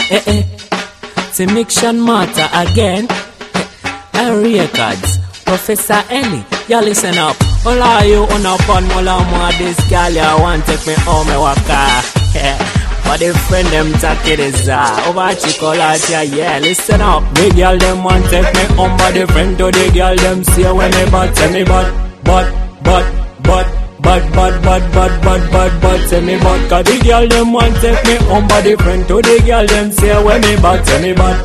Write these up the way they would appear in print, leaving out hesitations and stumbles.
Timiction matter again. Records. Professor Ellie, you listen up. All of you on a fun, all of this girl, you want to take me home, me waka. But the friend them take it is over chocolate, yeah, listen up. The girl them want to take me home, but the friend to the girl them say when me but tell me but tell me but, cause the girl them want to take me home, but the friend to the girl them say when me but tell me but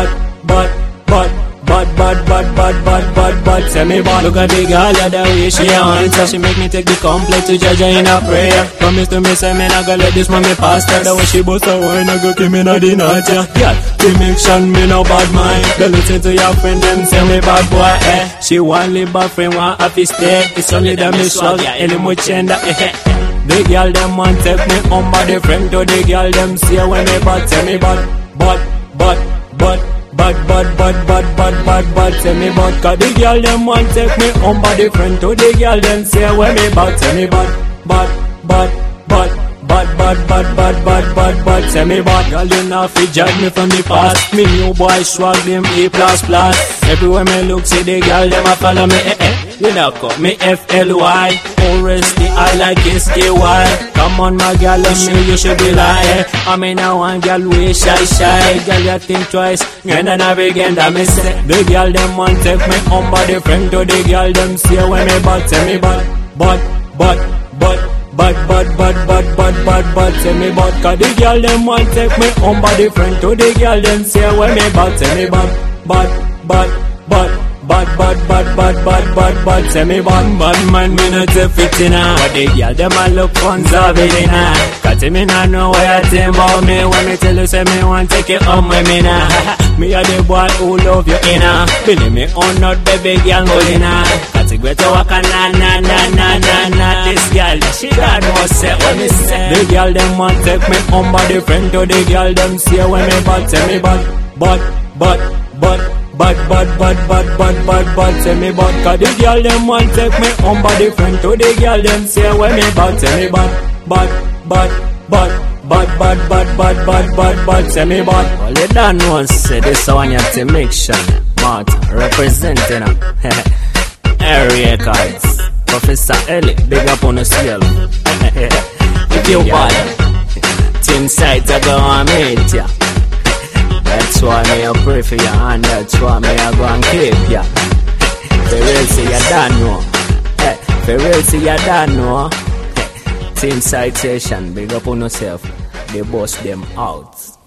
tell me but. Look at the girl, yeah, the way she answer. She make me take the complex to judge her in a prayer. Promise to me, say me not gonna let this man me pass her. The way she bust her wine, I go keep me na the night, yeah. Yeah, Timiction, me no bad mind. Go listen to your friend, them say me bad boy, eh. She want live her friend, want happy stay. It's only them me swag, yeah, any much end, The girl, them want take me home, but the friend to the girl, them say when me bad, tell me but tell me but, cause the girl them want take me home, but the friend to the girl them say when me but, tell me but tell me but. Girl, you not fi judge me from the past. Me new boy swag them A++. Everywhere me look, see the girl them a follow me, You know call me FLY, or rest the I like SKY. Come on my girl, let me you should be lying. I mean I want girl way shy. Girl you think twice, and then I begin to miss it. The girl them want take me home, but the friend to the girl them say when me but, tell me but tell me but, cause the girl them want take me home, but the friend to the girl them say when me but, tell me but tell me bad man, me not take it in her. But the girl them a look conservative in her. Cause me not know what you think about me. When me tell you say me want take it home with me now. Me a the boy who love you in her. Believe me or not, baby girl go in her. Cause it great to walk a na. This girl, she got no say what me say. The girl them want take me home, but the friend to the girl them say when me but, tell me but tell me but, cause the girl them want take me home, but the friend to the girl them say when me but, tell me but tell me but. Well, you done once say this one you have to make sure Martin representing Records. Professor Ellie, big up on the scale. If you want Team Sight I go and meet ya. That's why me a pray for you, and that's why me a go and keep ya. For real say you done know. For real say you done know. Team Citation, big up on yourself. They bust them out.